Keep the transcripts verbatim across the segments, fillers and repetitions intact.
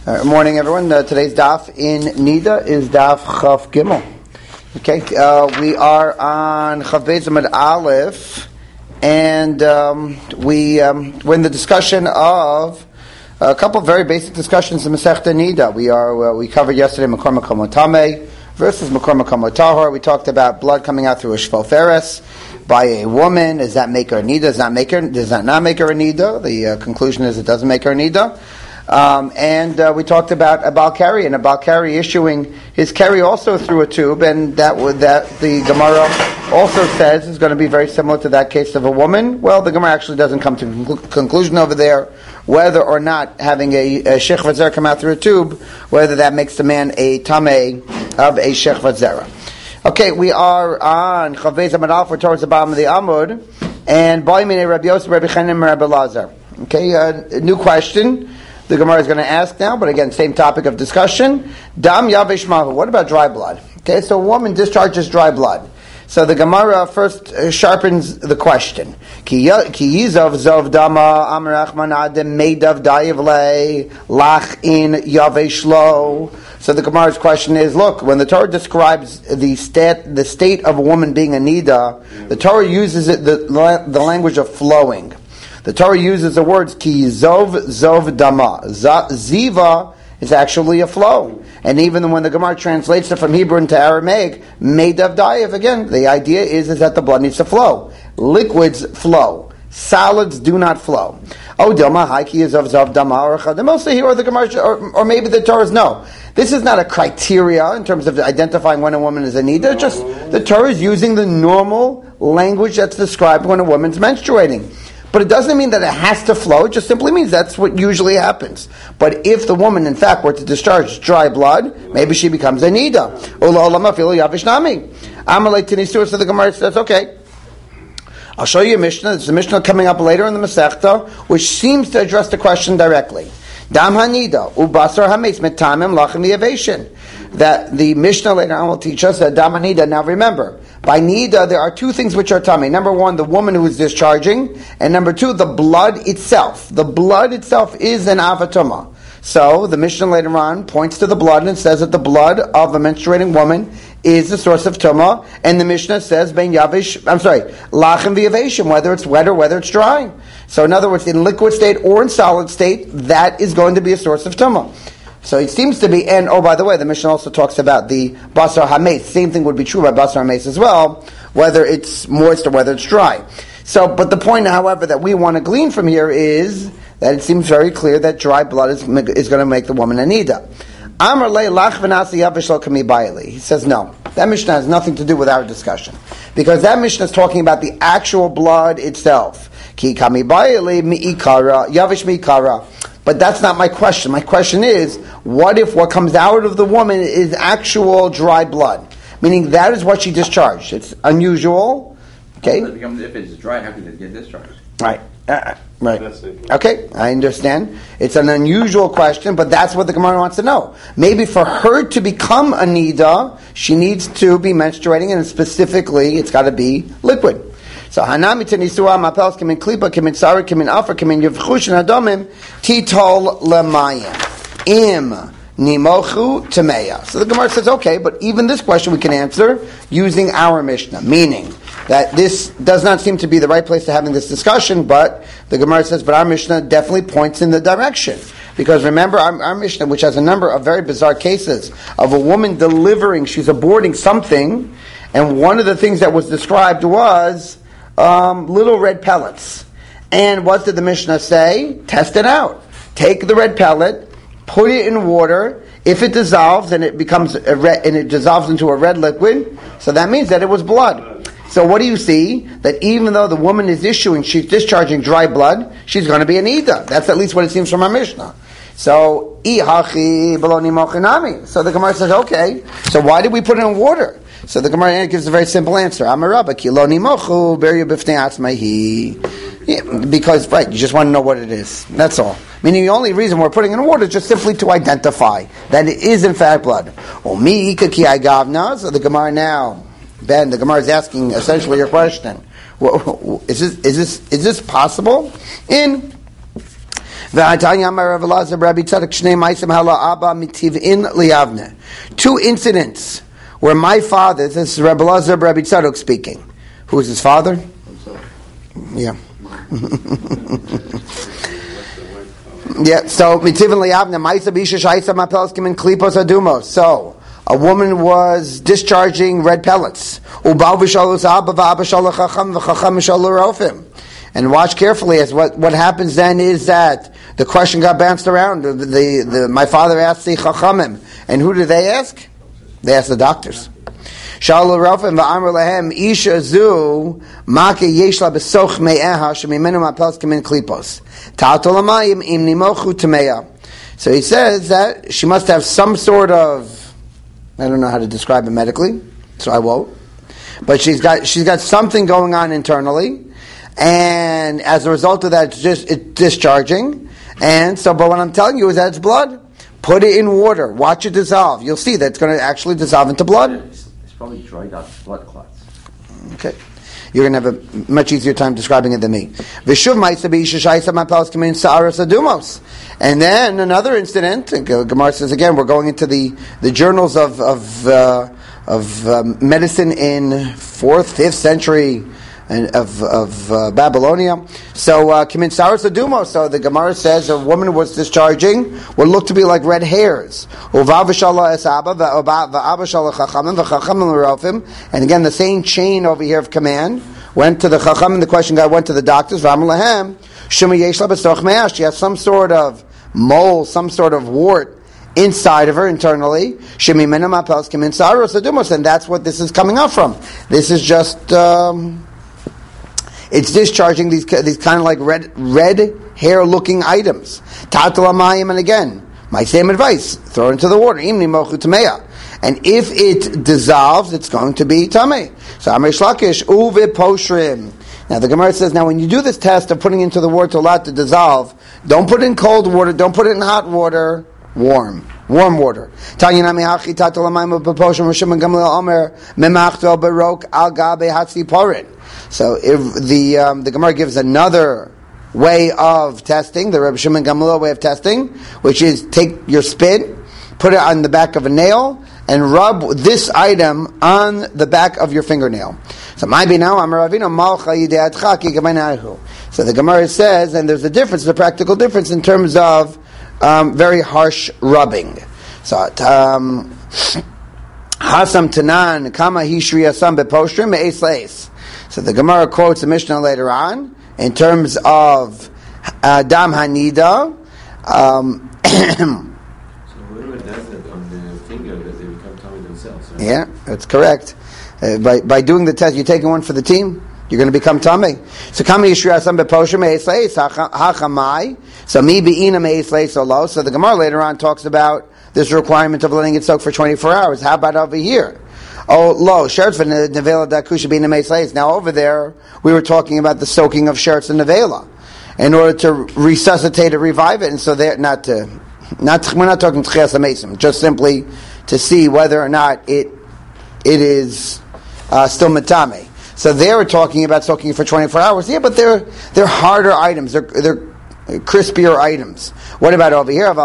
Uh, morning, everyone. Uh, today's daf in Nida is daf Chav Gimel. Okay, uh, we are on Chav Beis Amud Aleph, and um, we um, we're in the discussion of a couple of very basic discussions in Masechta Nida. We are uh, we covered yesterday Makor Makam Otame versus Makor Makam Otahor. We talked about blood coming out through a shvoferes by a woman. Does that make her a Nida? Does that make her? Does that not make her a Nida? The uh, conclusion is it doesn't make her a Nida. Um, and uh, we talked about a Balkari and a Balkari issuing his carry also through a tube, and that would that the Gemara also says is going to be very similar to that case of a woman. Well, the Gemara actually doesn't come to a conclu- conclusion over there whether or not having a, a Shechvat Zera come out through a tube, whether that makes the man a Tameh of a Shechvat Zera. Okay, we are on Chav Beis Amud Aleph, we're towards the bottom of the Amud, and Ba'imine Rabbi Yosef, Rabbi Chanan, Rabbi Lazar. Okay, uh, new question the Gemara is going to ask now, but again, same topic of discussion. Dam Yavesh Mahu. What about dry blood? Okay, so a woman discharges dry blood. So the Gemara first uh, sharpens the question. Ki yizov zov dama amrach manadem meidav dayivle lach in yavesh lo. So the Gemara's question is: look, when the Torah describes the state the state of a woman being a nida, the Torah uses it the the language of flowing. The Torah uses the words ki zov zov dama. Ziva is actually a flow. And even when the Gemara translates it from Hebrew into Aramaic, meidav dayev, again, the idea is, is that the blood needs to flow. Liquids flow. Solids do not flow. Oh, dama haiki is of zov dama or chadam. Mostly here, or the Gemara, or, or maybe the Torah's no. This is not a criteria in terms of identifying when a woman is a nida. Just the Torah is using the normal language that's described when a woman's menstruating. But it doesn't mean that it has to flow. It just simply means that's what usually happens. But if the woman, in fact, were to discharge dry blood, maybe she becomes a nida. So the Gemara says, okay, I'll show you a Mishnah. There's a Mishnah coming up later in the Masechta, which seems to address the question directly. Dam hanida ubasar hametz metamim lachem yaveshin. That the Mishnah later on will teach us that dam hanida. Now remember, by nida there are two things which are tummy. Number one, the woman who is discharging, and number two, the blood itself. The blood itself is an avatuma. So the Mishnah later on points to the blood and says that the blood of a menstruating woman is the source of tumah, and the Mishnah says ben yavish. I'm sorry, lachem v'yaveshim, whether it's wet or whether it's dry. So in other words, in liquid state or in solid state, that is going to be a source of tumah. So it seems to be, and oh, by the way, the Mishnah also talks about the basar hametz. Same thing would be true by basar hametz as well, whether it's moist or whether it's dry. So, but the point, however, that we want to glean from here is that it seems very clear that dry blood is, is going to make the woman a nida. Amar le lach v'nasi yavish lo kami bayili. He says no. That Mishnah has nothing to do with our discussion, because that Mishnah is talking about the actual blood itself. Ki kami bayili mi'ikara yavish mi'ikara. But that's not my question. My question is, what if what comes out of the woman is actual dry blood? Meaning that is what she discharged. It's unusual. Okay? If it's dry, how can it get discharged? Right. Uh, right. Okay, I understand. It's an unusual question, but that's what the Gemara wants to know. Maybe for her to become a nida, she needs to be menstruating, and specifically, it's got to be liquid. So hanami tenisua mapels kemin klipa kemin sari kemin afar kemin yevchushin adomim titol lemayim im nimochu temeya. So the Gemara says, okay, but even this question we can answer using our Mishnah, meaning that this does not seem to be the right place to having this discussion, but the Gemara says, but our Mishnah definitely points in the direction. Because remember, our, our Mishnah, which has a number of very bizarre cases of a woman delivering, she's aborting something, and one of the things that was described was Um, little red pellets. And what did the Mishnah say? Test it out. Take the red pellet, put it in water. If it dissolves and it becomes a red, and it dissolves into a red liquid, so that means that it was blood. So what do you see? That even though the woman is issuing, she's discharging dry blood, she's going to be an ida. That's at least what it seems from our Mishnah. So, ihachi baloni mochinami. So the Gemara says, okay, so why did we put it in water? So the Gemara gives a very simple answer. Amarabba kiloni mochu beria b'fnei atzmaihi. Because, right, you just want to know what it is. That's all. Meaning the only reason we're putting it in water is just simply to identify that it is in fact blood. Omi ika ki agavna. So the Gemara now, Ben, the Gemara is asking essentially your question. Is this, is this, is this possible? In Two incidents where my father, this is Rabbi Elazar Rabbi Tzadok speaking. Who is his father? Yeah. Yeah, so So a woman was discharging red pellets. And watch carefully, as what, what happens then is that the question got bounced around. The, the, the, my father asked the Chachamim. And who did they ask? They asked the doctors. Shalu Rofim va'amr lahem isha zu make yeshla besoch me'eha shemimenu ma'pels kemin klipos ta'atol hamayim im nimochu tameya. So he says that she must have some sort of, I don't know how to describe it medically, so I won't. But she's got she's got something going on internally, and as a result of that, it's just it's discharging. And so, but what I'm telling you is that it's blood. Put it in water. Watch it dissolve. You'll see that it's going to actually dissolve into blood. Probably dried out blood clots. Okay. You're going to have a much easier time describing it than me. And then another incident, Gemara says again, we're going into the, the journals of of, uh, of um, medicine in fourth, fifth century of of uh, Babylonia. So Kimin Saras Adumos. So the Gemara says a woman was discharging what looked to be like red hairs. And again, the same chain over here of command went to the Chacham, and the question guy went to the doctors. She has some sort of mole, some sort of wart inside of her internally. And that's what this is coming up from. This is just um, it's discharging these these kind of like red red hair looking items. And again, my same advice: throw it into the water. And if it dissolves, it's going to be tamei. So Amr Shlakish uve poshrim. Now the Gemara says, now when you do this test of putting into the water to allow it to dissolve, don't put it in cold water, don't put it in hot water, warm. Warm water. So if the um, the Gemara gives another way of testing, the Reb Shimon Gamliel way of testing, which is take your spit, put it on the back of a nail, and rub this item on the back of your fingernail. So maybe now I'm Ravina Malcha Yideatcha Ki Gamaynahu. So the Gemara says, and there's a difference, a practical difference in terms of um, very harsh rubbing. So um, Hasam Tanan Kama Hishri Asam Beposhrim Me'es Leis. So the Gemara quotes the Mishnah later on in terms of uh, Dam Hanida. Um, Yeah, that's correct. Uh, by by doing the test, you're taking one for the team. You're going to become tamei. So kami yishri asam beposher meisleis hachamai. So mi beina meisleis olo. So the Gemara later on talks about this requirement of letting it soak for twenty-four hours. How about over here? Oh, lo shirts for nevela dakusha beina meisleis. Now over there, we were talking about the soaking of shirts and nevela in order to resuscitate it, revive it, and so they're not to not we're not talking tchias hamesim, just simply to see whether or not it it is uh, still metame. So they were talking about soaking for twenty-four hours. Yeah, but they're they're harder items. They're they're crispier items. What about over here?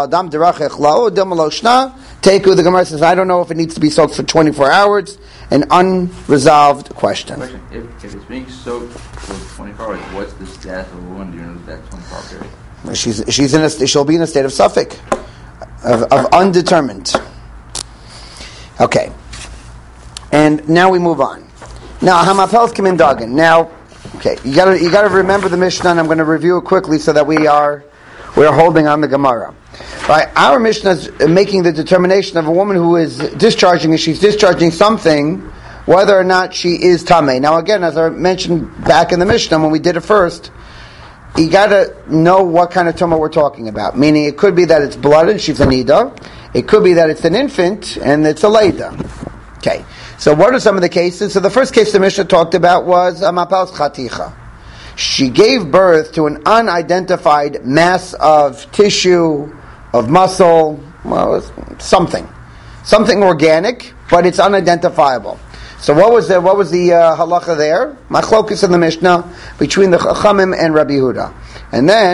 Teku, the Gemara says, I don't know if it needs to be soaked for twenty-four hours. An unresolved question. question. If, if it's being soaked for twenty-four hours, what's the status of a woman during that twenty-four hour period? She's she's in a she'll be in a state of suffix, of, of undetermined. Okay, and now we move on. Now Hamapels Kimin Dagan. Now, okay, you got to you got to remember the Mishnah. And I'm going to review it quickly so that we are we are holding on the Gemara. Right, our Mishnah is making the determination of a woman who is discharging, and she's discharging something, whether or not she is tamei. Now, again, as I mentioned back in the Mishnah when we did it first, you got to know what kind of tumah we're talking about. Meaning, it could be that it's blood and she's a nida. It could be that it's an infant and it's a leida. Okay, so what are some of the cases? So the first case the Mishnah talked about was a mapals chaticha. She gave birth to an unidentified mass of tissue, of muscle, well, something, something organic, but it's unidentifiable. So what was the what was the uh, halacha there? Machlokus in the Mishnah between the Chachamim and Rabbi Yehuda, and then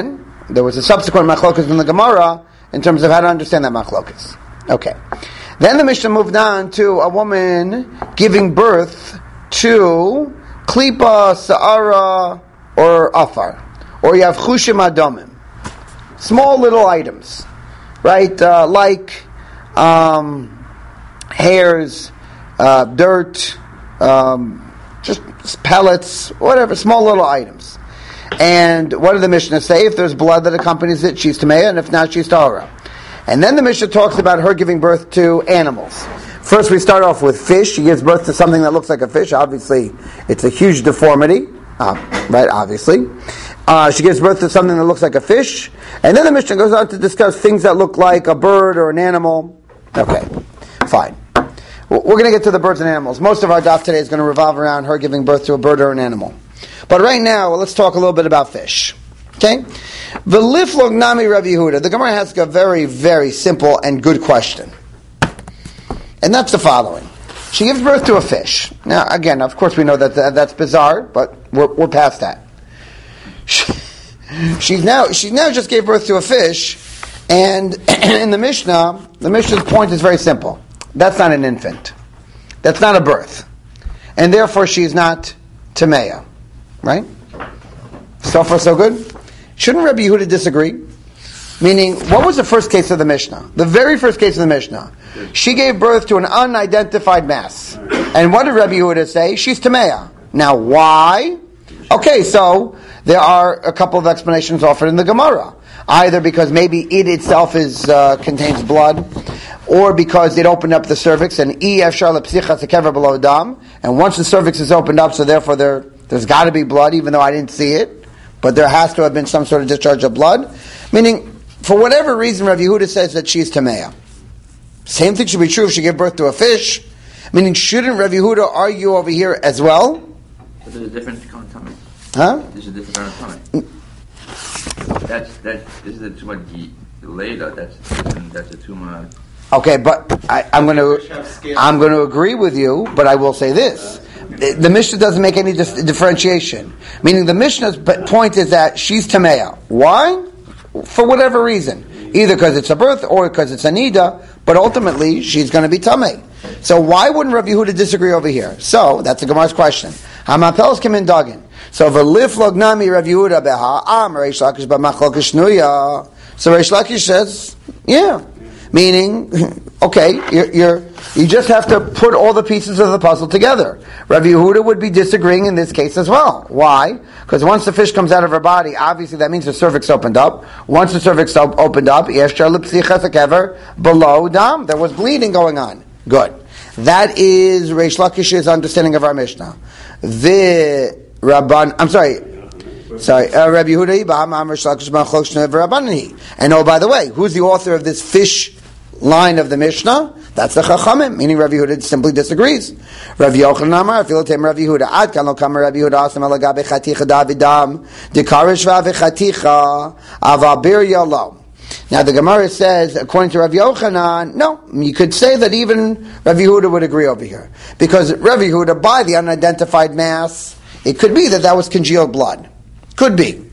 there was a subsequent machlokas in the Gemara in terms of how to understand that machlokas. Okay. Then the Mishnah moved on to a woman giving birth to klipa, sa'ara, or afar. Or you have chushim adomim. Small little items. Right? Uh, like um, hairs, uh, dirt, um, just pellets, whatever, small little items. And what did the Mishnah say? If there's blood that accompanies it, she's tamei, and if not, she's tahara. And then the Mishnah talks about her giving birth to animals. First, we start off with fish. She gives birth to something that looks like a fish. Obviously, it's a huge deformity, uh, right? Obviously, uh, she gives birth to something that looks like a fish. And then the Mishnah goes on to discuss things that look like a bird or an animal. Okay, fine. We're going to get to the birds and animals. Most of our daf today is going to revolve around her giving birth to a bird or an animal. But right now, let's talk a little bit about fish. Okay? V'liflog nami Rabbi Yehuda. The Gemara has a very, very simple and good question. And that's the following. She gives birth to a fish. Now, again, of course we know that that's bizarre, but we're, we're past that. She, she's now, she now just gave birth to a fish, and in the Mishnah, the Mishnah's point is very simple. That's not an infant. That's not a birth. And therefore she's not Tameya. Right? So far so good? Shouldn't Rabbi Yehuda disagree? Meaning, what was the first case of the Mishnah? The very first case of the Mishnah. She gave birth to an unidentified mass. And what did Rabbi Yehuda say? She's Tameya. Now why? Okay, so there are a couple of explanations offered in the Gemara. Either because maybe it itself is uh, contains blood, or because it opened up the cervix, and e efshar lepsicha sekever below dam, and once the cervix is opened up, so therefore there there's got to be blood, even though I didn't see it, but there has to have been some sort of discharge of blood. Meaning, for whatever reason, Rav Yehuda says that she's tameya. Same thing should be true if she gave birth to a fish. Meaning, shouldn't Rav Yehuda argue over here as well? But there's a different kind of tummy. Huh? There's a different kind of tummy. That's that. This is a too much later. That's that's a too much. Okay, but I, I'm going to I'm going to agree with you. But I will say this: the, the Mishnah doesn't make any dis- differentiation. Meaning, the Mishnah's point is that she's tameya. Why? For whatever reason, either because it's a birth or because it's a nida. But ultimately, she's going to be tamei. So why wouldn't Rav Yehuda disagree over here? So that's the Gemara's question. Hamapels kim in dagin. So v'liflog nami Rav Yehuda beha am Reish Lakish b'machlokas shnuya. So Reish Lakish says, yeah, meaning, okay, you're, you're you just have to put all the pieces of the puzzle together. Rav Yehuda would be disagreeing in this case as well. Why? Because once the fish comes out of her body, obviously that means the cervix opened up. Once the cervix op- opened up, below dam, there was bleeding going on. Good. That is Reish Lakish's understanding of our Mishnah. The Rabban, I'm sorry, sorry, uh, Rabbi Yehuda, and oh, by the way, who's the author of this fish line of the Mishnah? That's the Chachamim, meaning Rabbi Yehuda simply disagrees. Rabbi Yochanan Amar, Filotem Rabbi Yehuda, Ad kan lo kamer Rabbi Yehuda, Asam alagabe chaticha davidam, dekarish vave chaticha, avabir yalo. Now the Gemara says, according to Rabbi Yochanan, no, you could say that even Rabbi Yehuda would agree over here. Because Rabbi Yehuda, by the unidentified mass, it could be that that was congealed blood. Could be.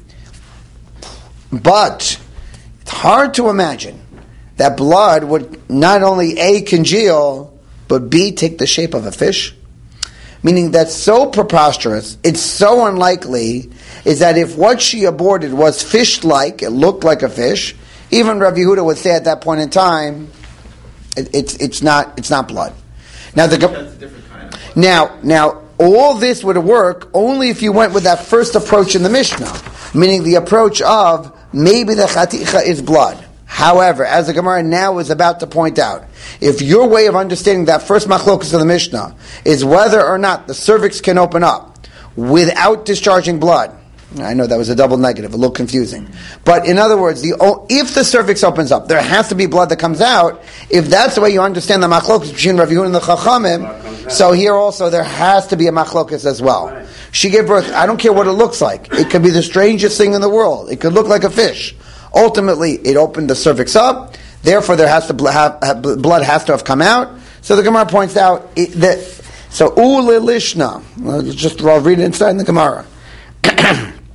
But it's hard to imagine that blood would not only A, congeal, but B, take the shape of a fish. Meaning that's so preposterous, it's so unlikely, is that if what she aborted was fish-like, it looked like a fish, even Rabbi Yehuda would say at that point in time, it, it's it's not it's not blood. Now the that's a different kind of blood. now now all this would work only if you went with that first approach in the Mishnah, meaning the approach of maybe the chaticha is blood. However, as the Gemara now is about to point out, if your way of understanding that first machlokas of the Mishnah is whether or not the cervix can open up without discharging blood, I know that was a double negative, a little confusing. But in other words, the if the cervix opens up, there has to be blood that comes out. If that's the way you understand the machlokas between Rav Yehuda and the Chachamim, so here also there has to be a machlokas as well. She gave birth, I don't care what it looks like. It could be the strangest thing in the world. It could look like a fish. Ultimately, it opened the cervix up. Therefore, there has to have, have blood has to have come out. So the Gemara points out it, that so ulilishna. Just I'll read it inside in the Gemara.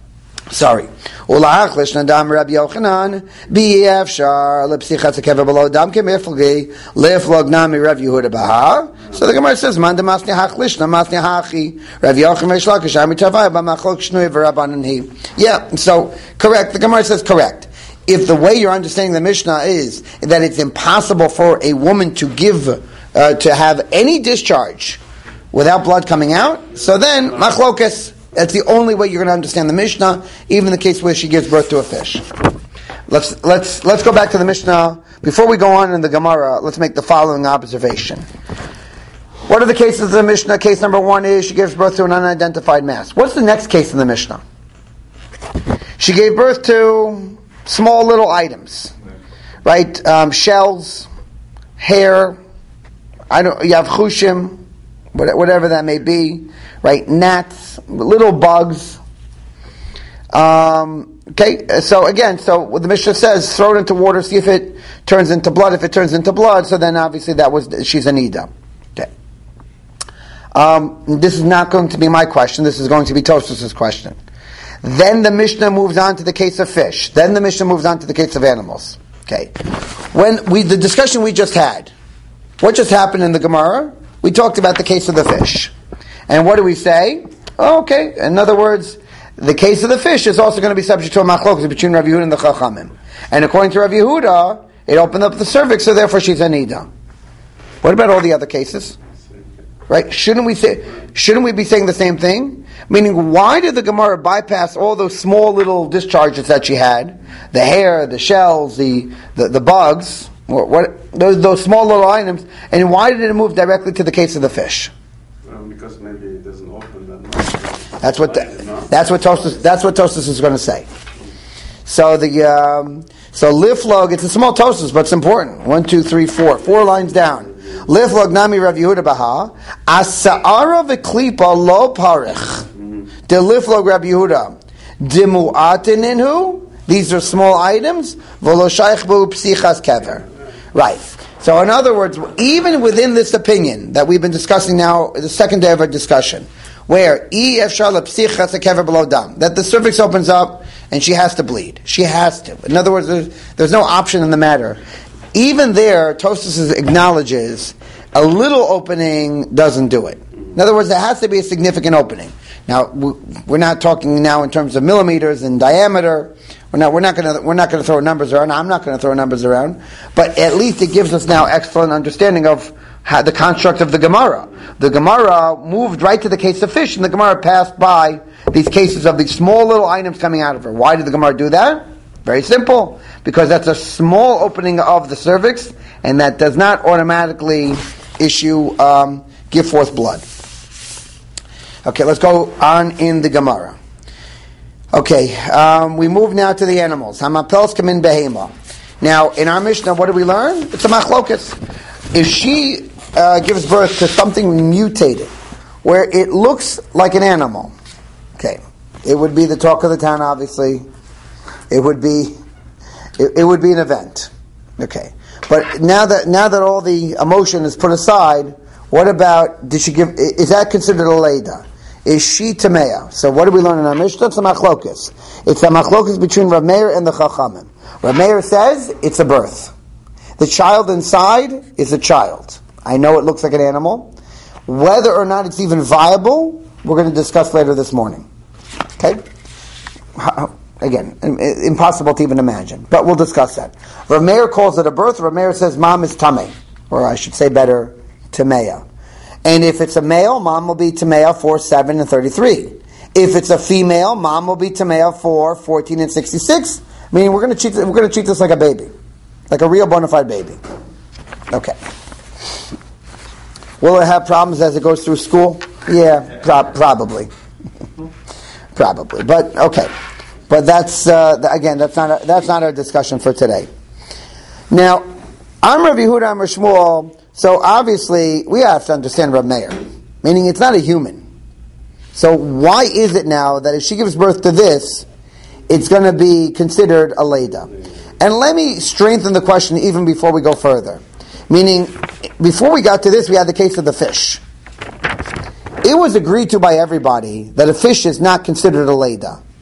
Sorry. Ula'achlish nadam Rabbi Yochanan b'yefshar lepsichat sekeva below dam kemiflgi leflog nami Rabbi Yehuda baha. So the Gemara says, "Man demasni hachlish namasni hachi Rabbi Yochanan meishlakish amitavai b'machlok shnui v'rabbanan hi." Yeah, so correct. The Gemara says correct. If the way you're understanding the Mishnah is that it's impossible for a woman to give uh, to have any discharge without blood coming out, so then machlokas. That's the only way you're going to understand the Mishnah, even in the case where she gives birth to a fish. Let's let's let's go back to the Mishnah. Before we go on in the Gemara, let's make the following observation. What are the cases of the Mishnah? Case number one is she gives birth to an unidentified mass. What's the next case in the Mishnah? She gave birth to small little items, right? Um, shells, hair. I don't. You have chushim, whatever that may be. Right, gnats, little bugs. Um, okay, so again, so what the Mishnah says, throw it into water, see if it turns into blood. If it turns into blood, so then obviously that was she's a nida. Okay. Um, this is not going to be my question. This is going to be Tosfos' question. Then the Mishnah moves on to the case of fish. Then the Mishnah moves on to the case of animals. Okay. When we the discussion we just had, what just happened in the Gemara? We talked about the case of the fish. And what do we say? Oh, okay. In other words, the case of the fish is also going to be subject to a machlokas between Rav Yehuda and the Chachamim. And according to Rav Yehuda, it opened up the cervix, so therefore she's a nida. What about all the other cases? Right? Shouldn't we say? Shouldn't we be saying the same thing? Meaning, why did the Gemara bypass all those small little discharges that she had, the hair, the shells, the the, the bugs, what, what those those small little items, and why did it move directly to the case of the fish? Because maybe it doesn't open that much. That's what the, that's what Tosfos that's what Tosfos is going to say. So the um, so liflog, it's a small Tosfos, but it's important. One, two, three, four, four lines down. Liflog nami Rav Yehuda baha asa'ara v'klipa lo parich de liflog Rav Yehuda dimu'atin inhu. These are small items. V'lo shaykh bu psichas kever. Right. So in other words, even within this opinion that we've been discussing now, the second day of our discussion, where E F Shala Psichas a kever below dam, that the cervix opens up and she has to bleed. She has to. In other words, there's, there's no option in the matter. Even there, Tosfos acknowledges a little opening doesn't do it. In other words, there has to be a significant opening. Now, we're not talking now in terms of millimeters in diameter. We're not. We're not going to. We're not going to throw numbers around. I'm not going to throw numbers around. But at least it gives us now excellent understanding of how the construct of the Gemara. The Gemara moved right to the case of fish, and the Gemara passed by these cases of these small little items coming out of her. Why did the Gemara do that? Very simple. Because that's a small opening of the cervix, and that does not automatically issue um, give forth blood. Okay, let's go on in the Gemara. Okay, um, we move now to the animals. Hamapels kamin behema. Now, in our Mishnah, what do we learn? It's a machlokas. If she uh, gives birth to something mutated, where it looks like an animal, okay, it would be the talk of the town. Obviously, it would be it, it would be an event. Okay, but now that now that all the emotion is put aside, what about did she give? Is that considered a leida? Is she tamea? So what do we learn in our Mishnah? It's a machlokas. It's a machlokas between Rav Meir and the Chachamim. Rav Meir says it's a birth. The child inside is a child. I know it looks like an animal. Whether or not it's even viable, we're going to discuss later this morning. Okay? Again, impossible to even imagine. But we'll discuss that. Rav Meir calls it a birth. Rav Meir says mom is tameh. Or I should say better, tamea. And if it's a male, mom will be tamea for seven and thirty-three. If it's a female, mom will be tamea for fourteen and sixty-six. Meaning we're going to treat we're going to treat this like a baby, like a real bona fide baby. Okay. Will it have problems as it goes through school? Yeah, pro- probably, probably. But okay, but that's uh, again that's not a, that's not our discussion for today. Now, I'm Rav Yehuda, I'm Rav Shmuel. So obviously, we have to understand Rav Meir, meaning it's not a human. So why is it now that if she gives birth to this, it's going to be considered a leida? And let me strengthen the question even before we go further. Meaning, before we got to this, we had the case of the fish. It was agreed to by everybody that a fish is not considered a leida.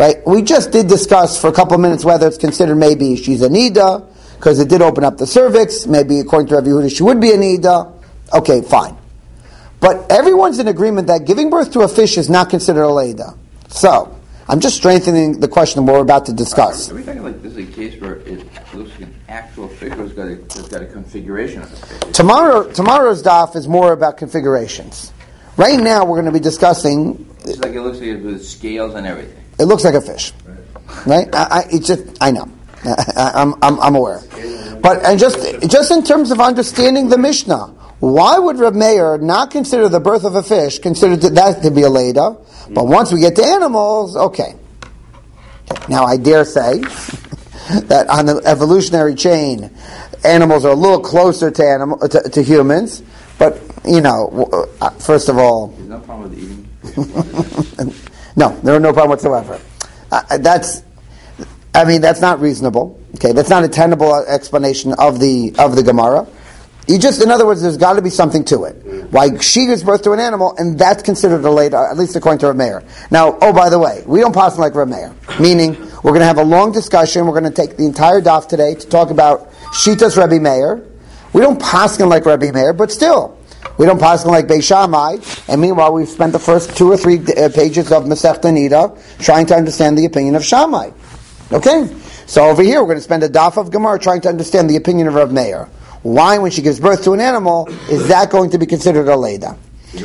right? We just did discuss for a couple of minutes whether it's considered maybe she's a nida, because it did open up the cervix. Maybe according to Rabbi Yehuda, she would be a nida. Okay, fine. But everyone's in agreement that giving birth to a fish is not considered a leida. So, I'm just strengthening the question we're about to discuss. Are we talking like this is a case where it looks like an actual fish or it's got a, it's got a configuration of a fish? Tomorrow, tomorrow's daf is more about configurations. Right now, we're going to be discussing... It's like it looks like it with scales and everything. It looks like a fish. Right? I, I, it's just, I know. I, I'm, I'm, I'm aware. But, and just, just in terms of understanding the Mishnah, why would Reb Meir not consider the birth of a fish, consider that to be a leida? But once we get to animals, okay. okay. Now, I dare say that on the evolutionary chain, animals are a little closer to, animal, to, to humans. But, you know, uh, first of all... There's no problem with eating. No, there are no problem whatsoever. Uh, that's, I mean, that's not reasonable. Okay, that's not a tenable explanation of the of the Gemara. You just, in other words, there's got to be something to it. Why she gives birth to an animal, and that's considered a leida, at least according to Reb Meir. Now, oh, by the way, we don't pass like Reb Meir. Meaning, we're going to have a long discussion. We're going to take the entire daf today to talk about Shitas Rebbe Meir. We don't pass like Rebbe Meir, but still, we don't pass like Beis Shammai. And meanwhile, we've spent the first two or three uh, pages of Masechta Nida trying to understand the opinion of Shammai. Okay? So over here, we're going to spend a daf of Gemara trying to understand the opinion of Reb Meir. Why, when she gives birth to an animal, is that going to be considered a leida?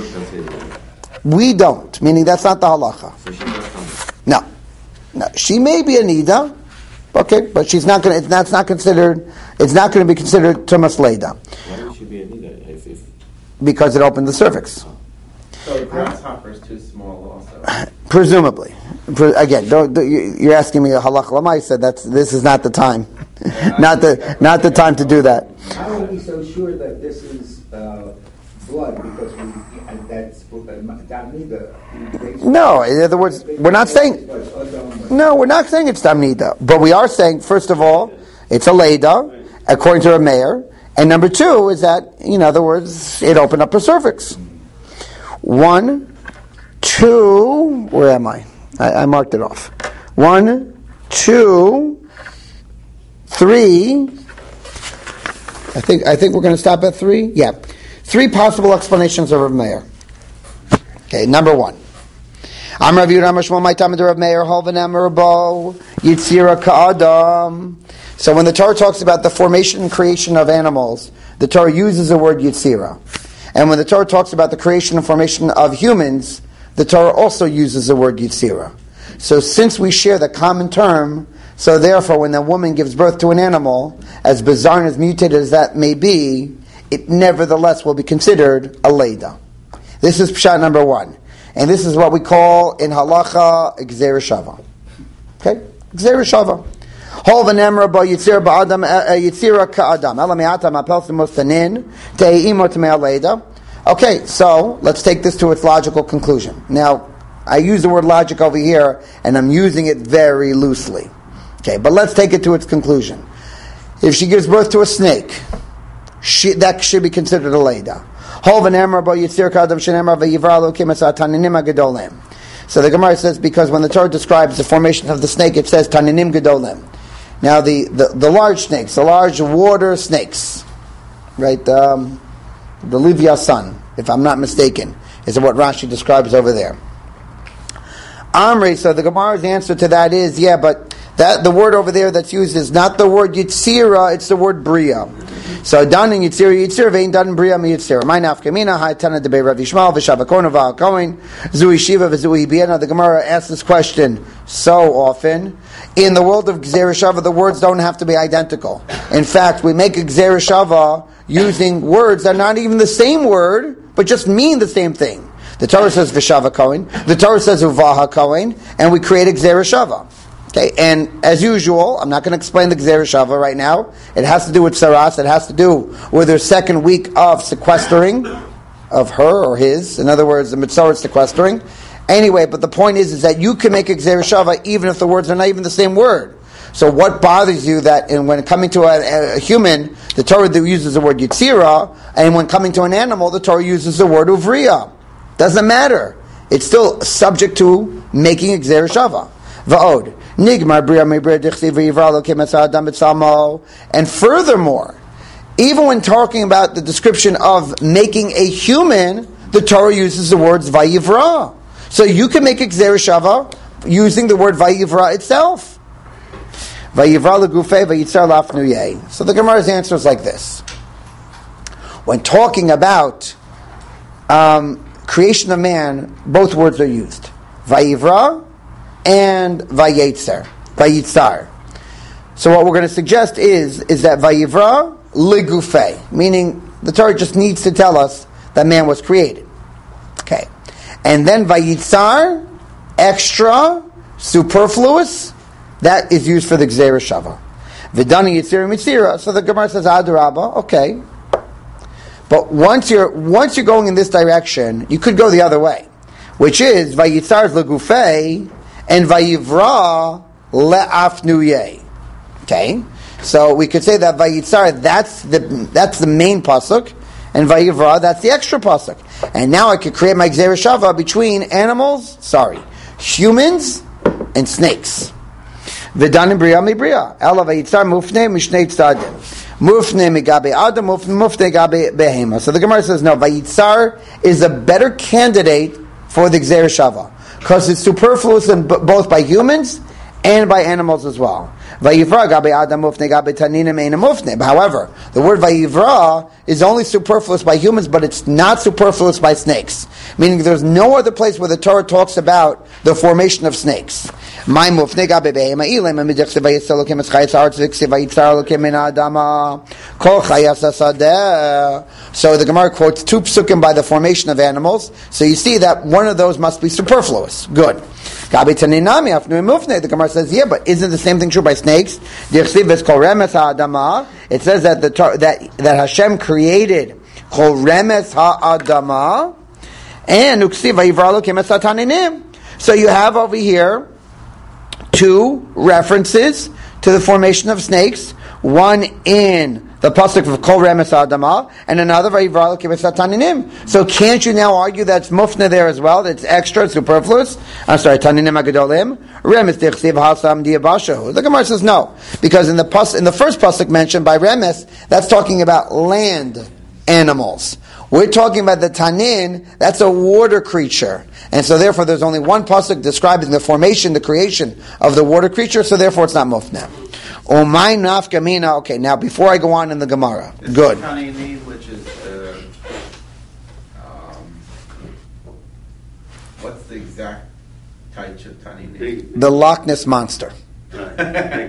We don't, meaning that's not the halacha. So she does No, no. She may be a nida, okay, but she's not going. That's not considered. It's not going to be considered tumas leida. Why would she be a nida if, if because it opened the cervix. So the grasshopper is too small, also. Presumably, Pre- again, don't, don't, you're asking me a halach lamaisa. That's this is not the time, not the not the time to do that. How are we so sure that this is uh, blood? Because we, and that's uh, no. In other words, we're not saying. No, we're not saying it's damnida, but we are saying first of all, it's a leida according to a mayor, and number two is that, in other words, it opened up her cervix. One, two. Where am I? I, I marked it off. One, two, three. I think I think we're going to stop at three. Yeah, three possible explanations of Rav Meir. Okay, number one. I'm Rav Yehuda Mashmal my time Rav Meir Halvanem Rabo Yitzira Ka'adam. So when the Torah talks about the formation and creation of animals, the Torah uses the word Yitzira, and when the Torah talks about the creation and formation of humans, the Torah also uses the word Yitzira. So since we share the common term, so therefore when the woman gives birth to an animal, as bizarre and as mutated as that may be, it nevertheless will be considered a leida. This is pshat number one. And this is what we call in halacha gzeira shava. Okay? Gzeira shava. Hol v'nemra ba yitzira ba'adam yitzira ka'adam. Ela me'atam apel s'mostanin te'imo t'mei leida. Okay, so let's take this to its logical conclusion. Now, I use the word logic over here, and I'm using it very loosely. Okay, but let's take it to its conclusion. If she gives birth to a snake, she, that should be considered a leida. So the Gemara says, because when the Torah describes the formation of the snake, it says taninim gedolem. Now the, the, the large snakes, the large water snakes, right? Um, the Livyasan, if I'm not mistaken, is what Rashi describes over there. Amri, so the Gemara's answer to that is, yeah, but that the word over there that's used is not the word Yitzira, it's the word Bria. So done in Yitzira, Yitzira, vein done in Bria, mi Yitzira. My nafkamina, hai tana debe Rav Yishmael, v'shavakona v'alkoin, zui shiva, v'zui biena. The Gemara asks this question so often. In the world of Gzeira Shava, the words don't have to be identical. In fact, we make a Gzeira Shava using words that are not even the same word, but just mean the same thing. The Torah says V'shava Kohen, the Torah says Uvaha Kohen, and we create a Gzeira Shava. Okay, and as usual, I'm not going to explain the Gzeira Shava right now. It has to do with Saras, it has to do with her second week of sequestering of her or his. In other words, the Mitzvah is sequestering. Anyway, but the point is, is that you can make a Gzeira Shava even if the words are not even the same word. So what bothers you that in, when coming to a, a human, the Torah uses the word Yitzira, and when coming to an animal, the Torah uses the word Uvriya. Doesn't matter. It's still subject to making a Gzeira Shava. Va'od. Nigmar bria mebria dichsi v'yivra lokim es ha'adam b'tzalmo. And furthermore, even when talking about the description of making a human, the Torah uses the words vayivra. So you can make a gzera shava using the word vayivra itself. Vayivra legufei vayitzar lafnuyeh. So the Gemara's answer is like this. When talking about um, creation of man, both words are used. Vayivra and vayetzer. Vayitzar. So what we're going to suggest is, is that vayivra legufei, meaning the Torah just needs to tell us that man was created. Okay. And then vayitzar, extra, superfluous, that is used for the gzera shava. V'dani yitzira mitzira. So the Gemara says, adarabba, okay. But once you're once you're going in this direction, you could go the other way, which is vayitzar legufei and vayivra le'afnuyeh. Okay. So we could say that vayitzar, that's the that's the main pasuk, and vayivra, that's the extra pasuk. And now I could create my gzera shava between animals, sorry, humans and snakes. V'danim bria mi bria. Ela vayitzar mufne mishnei tzadim. Mufne migabe adam, mufne gabe behema. So the Gemara says, no, vayitzar is a better candidate for the gzera shava because it's superfluous in b- both by humans and by animals as well. Vayivra gabe adam mufne gabe taninim eina mufne. However, the word vayivra is only superfluous by humans, but it's not superfluous by snakes. Meaning there's no other place where the Torah talks about the formation of snakes. My mufne gabe behema ilem amidichse vayisel lokim es chayes haaretz v'ikse vayitzar lokim min ha'adama kol chayas hasadeh. So the Gemara quotes two psukim by the formation of animals. So you see that one of those must be superfluous. Good. Gabi taninami afnu mufne. The Gemara says, yeah, but isn't the same thing true by snakes? It says that the that that Hashem created kol remes ha'adama and uksiv vayivra lokim es hataninim. So you have over here two references to the formation of snakes. One in the pasuk of kol remes ha'adama, and another vayivra lokim es hataninim. So can't you now argue that's mufna there as well? That's extra, it's superfluous. I'm sorry, taninim agadolim. Remes dichsiv hasam diabashahu. The Gemara says no, because in the pas in the first pasuk mentioned by remes, that's talking about land animals. We're talking about the tanin, that's a water creature. And so therefore there's only one pasuk describing the formation, the creation of the water creature, so therefore it's not mufna. Umay nafka mina. Okay, now before I go on in the Gemara, this good. Is tanini, which is the, um, what's the exact type of tanini? The Loch Ness monster. That's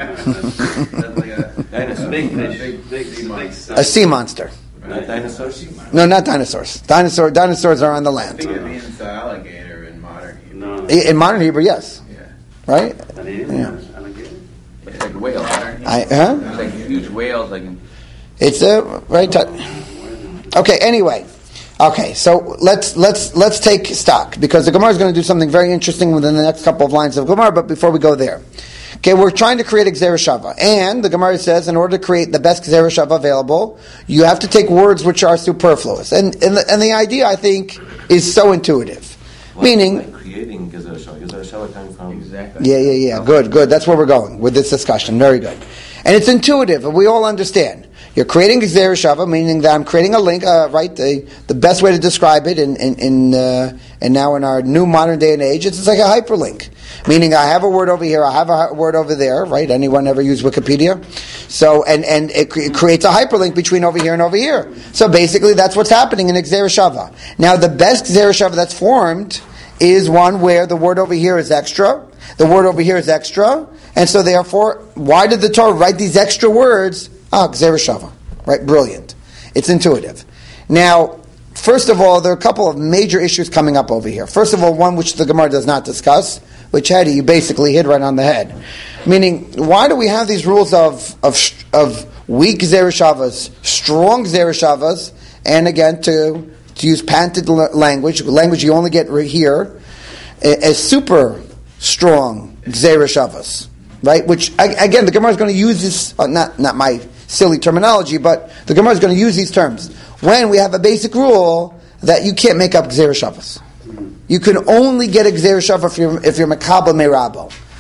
like a Dinosaur. big, Big, big, big, sea monster. A sea monster. Not dinosaurs? No, not dinosaurs. Dinosaur, dinosaurs are on the I land. think it means the alligator in modern Hebrew. No. In modern Hebrew, yes. Yeah. Right? Yeah. Alligator? It's like whales, aren't I, huh? It's like huge whales, like in It's a right. T- okay. Anyway, okay. So let's let's let's take stock because the Gemara is going to do something very interesting within the next couple of lines of Gemara. But before we go there, okay, we're trying to create a gzera shava, and the Gemara says in order to create the best gzera shava available, you have to take words which are superfluous. And and the, and the idea I think is so intuitive, Well, meaning. like creating Gzera Shava. Gzera Shava comes from exactly. Yeah, yeah, yeah. Good, good. That's where we're going with this discussion. Very good. And it's intuitive, and we all understand. You're creating a gzera shava, meaning that I'm creating a link, uh, right? The, the best way to describe it in, in, in uh, and now in our new modern day and age, it's, it's like a hyperlink. Meaning I have a word over here, I have a word over there, right? Anyone ever use Wikipedia? So, and, and it, cre- it creates a hyperlink between over here and over here. So basically that's what's happening in a gzera shava. Now the best gzera shava that's formed is one where the word over here is extra, the word over here is extra, and so therefore, why did the Torah write these extra words? Ah, gzera shava, right? Brilliant. It's intuitive. Now, first of all, there are a couple of major issues coming up over here. First of all, one which the Gemara does not discuss, which Hedy, you basically hit right on the head. Meaning, why do we have these rules of of, of weak gzera shavas, strong gzera shavas, and again, to to use patented language, language you only get here, as super strong gzera shavas, right? Which again, the Gemara is going to use this. Uh, not not my silly terminology, but the Gemara is going to use these terms when we have a basic rule that you can't make up gzera shavas. You can only get a gzera shava if you're if you're makabel merabo.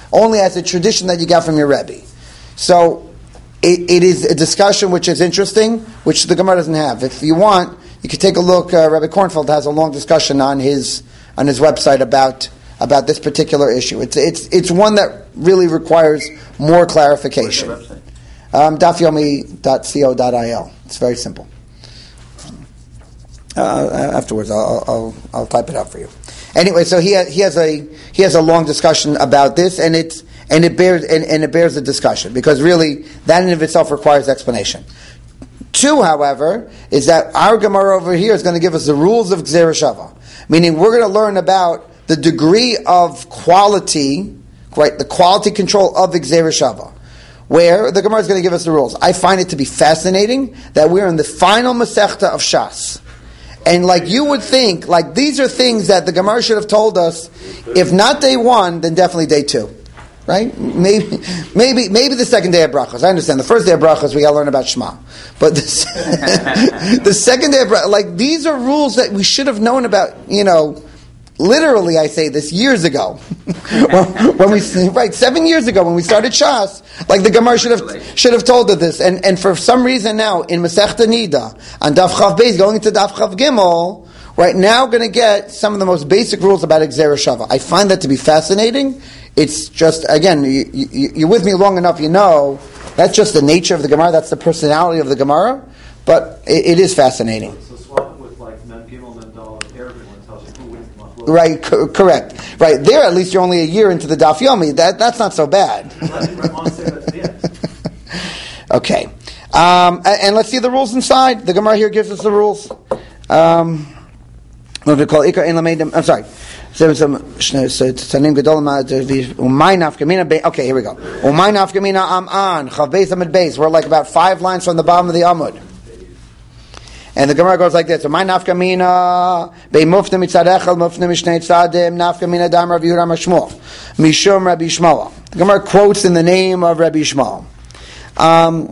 only as a tradition that you got from your Rebbe. So it, it is a discussion which is interesting, which the Gemara doesn't have. If you want, you can take a look. Uh, Rabbi Kornfeld has a long discussion on his on his website about about this particular issue. It's it's it's one that really requires more clarification. Um, daf yomi dot co dot I L. It's very simple. Uh, afterwards, I'll, I'll I'll type it out for you. Anyway, so he ha- he has a he has a long discussion about this, and it's and it bears and, and it bears a discussion because really that in of itself requires explanation. Two, however, is that our Gemara over here is going to give us the rules of Gzera Shava, meaning we're going to learn about the degree of quality, right? The quality control of Gzera Shava, where the Gemara is going to give us the rules. I find it to be fascinating that we're in the final Masechta of Shas. And like you would think, like these are things that the Gemara should have told us, if not day one, then definitely day two. Right? Maybe maybe maybe the second day of Brachos. I understand. The first day of Brachos, we got to learn about Shema. But this, the second day of Brachos, like these are rules that we should have known about, you know, literally I say this years ago. when we right, seven years ago when we started Shas, like the Gemara should have should have told us this. And and for some reason now, in Masechta Nida, on Daf Chav Beis, going into Daf Chav Gimel, right now going to get some of the most basic rules about Gzera Shava. I find that to be fascinating. It's just, again, you, you, you're with me long enough, you know, that's just the nature of the Gemara, that's the personality of the Gemara, but it, it is fascinating. So swap it with like Mem Gimel, Mem Dal, everyone tells you who wins the Machlokas. Right, co- correct. Right, there at least you're only a year into the Daf Yomi, that, that's not so bad. Okay, um, and, and let's see the rules inside. The Gemara here gives us the rules. Um, what do we call it? I'm sorry. Okay, here we go. Umay nafkamina am'an chav beis amid beis. We're like about five lines from the bottom of the Amud, and the Gemara goes like this: Umay nafkamina beimufna mitzad echel mufna mishnei tzadim nafkamina dam Rabbi Yehuda Mashmuel mishum Rabbi Shmuel. The Gemara quotes in the name of Rabbi Shmuel. Um,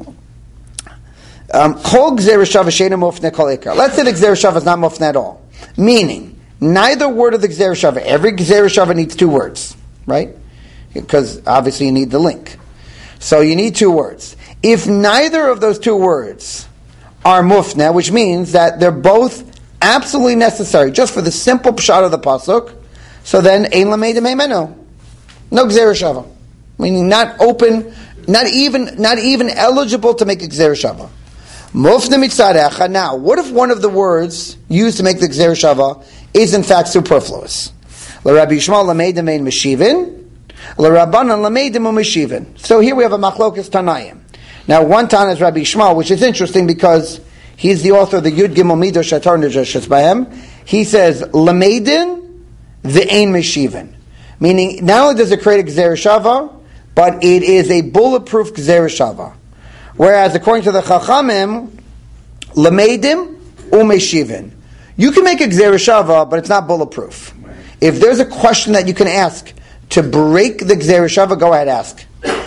um, Kol gzera shava sheina mufna kol ikar. Let's say the gzera shava is not mufna at all, meaning neither word of the Gzera Shava. Every Gzera Shava needs two words, right? Because obviously you need the link. So you need two words. If neither of those two words are mufna, which means that they're both absolutely necessary, just for the simple pshat of the pasuk, so then ein lamedim memenu, no Gzera Shava, meaning not open, not even, not even eligible to make a Gzera Shava. Mufna mitzadecha. Now, what if one of the words used to make the Gzera Shava is in fact superfluous? LaRabbi Yishmael lameidim ein meshivin, LaRabbanan lameidim umeshivin. So here we have a machlokas Tanaim. Now, one Tan is Rabbi Yishmael, which is interesting because he's the author of the Yud Gimel Midos Shatar Nidreshus Bahem. He says lameidin ve'ein meshivin, meaning not only does it create a Gzera Shava, but it is a bulletproof Gzera Shava. Whereas according to the Chachamim, lameidim umeshivin. You can make a Gzera Shava, but it's not bulletproof. If there's a question that you can ask to break the Gzera Shava, go ahead, ask.